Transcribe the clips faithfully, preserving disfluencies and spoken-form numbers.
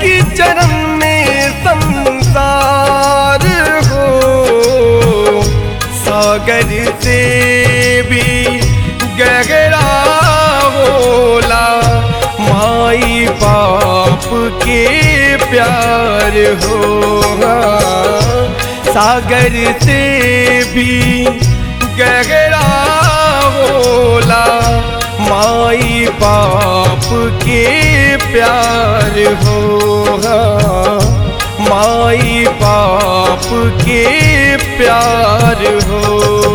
की चरण में संसार हो, सागर से भी गहरा होला माई बाप के प्यार होगा। सागर से भी गहरा होला माई बाप के प्यार होगा, माई बाप के प्यार हो।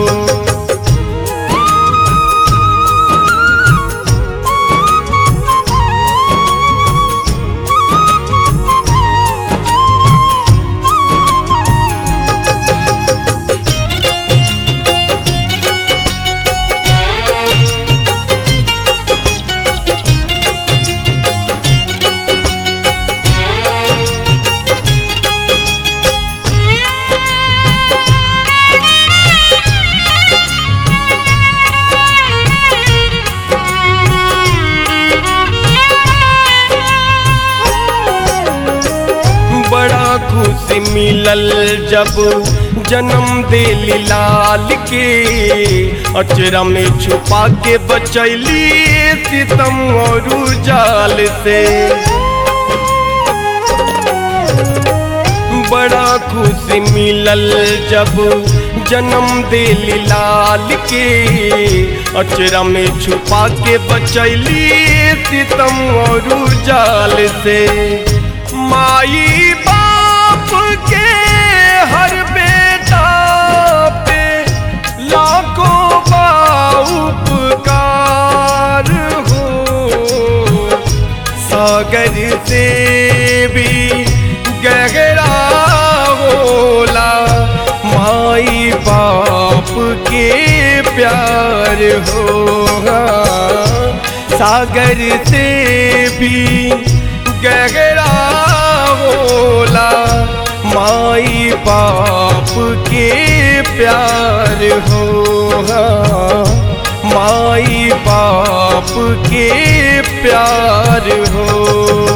बड़ा खुशी मिलल जब जन्म देली लाल के, अचरा में छुपा के बचैली सितम और जाल से। बड़ा खुशी मिलल जब जन्म देली लाल के, अचरा में छुपा के बचैली सितम और जाल से। माई बाप के हर बेटा पे लाखों उपकार हो, सागर से भी गहरा होला माई बाप के प्यार होगा। सागर से भी गहरा होला माई बाप के प्यार होगा, माई बाप के प्यार हो।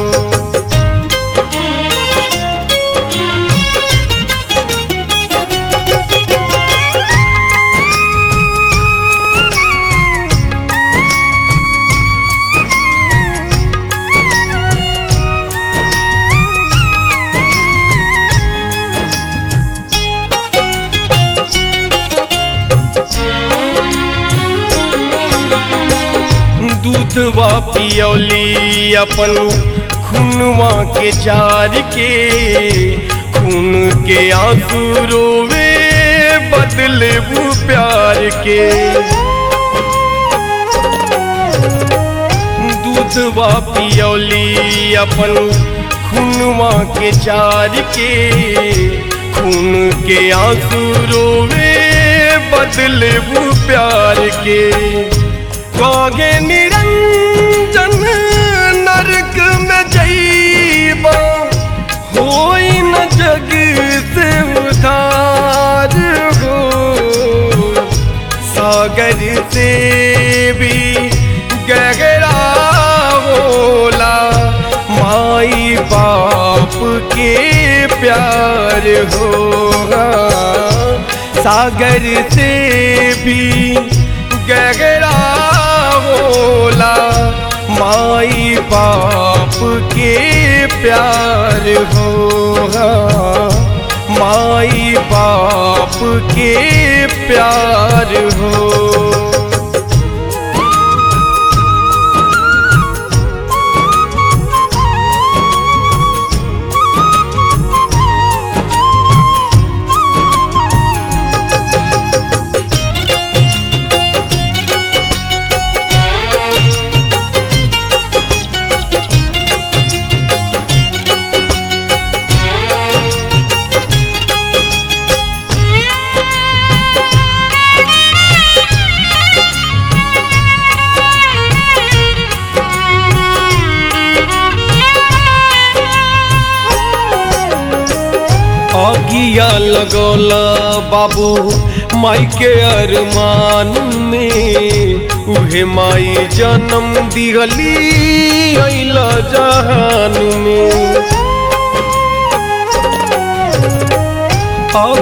दूधवा पियौली अपन खूनवा के जार के, खून के आंसू रोवे बदले वो प्यार के। दूधवा पियौली अपन खूनवा के जार के, खून के आंसू रोवे बदले वो प्यार के। कागे निरंजन नरक में जईबा, होई न जग से उधार हो, सागर से भी गहरा होला माई बाप के प्यार होगा। सागर से भी गहरा होला माई बाप के प्यार होगा, माई बाप के प्यार हो। अगिया लगौला बाबू माई के अरमान में, उहे माई जन्म दिहली अइला जहान में।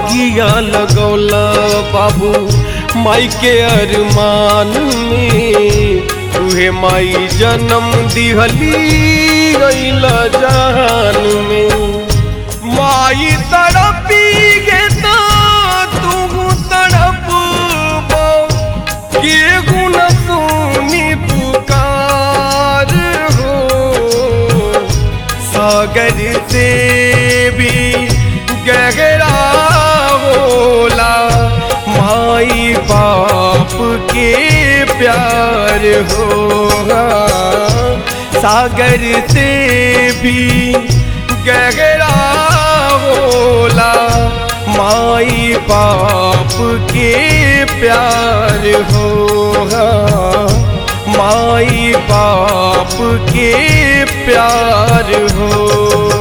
आगिया लगौला बाबू माई के अरमान में। तुहे माई जन्म दिहली गईला जान में। माई तड़पी गे तो तू तड़प के गुण सुनी पुकार हो। सागर से भी गहरा होला माई बाप के प्यार होगा। सागर से भी गहरा होला माई बाप के प्यार होगा। माई बाप के प्यार हो।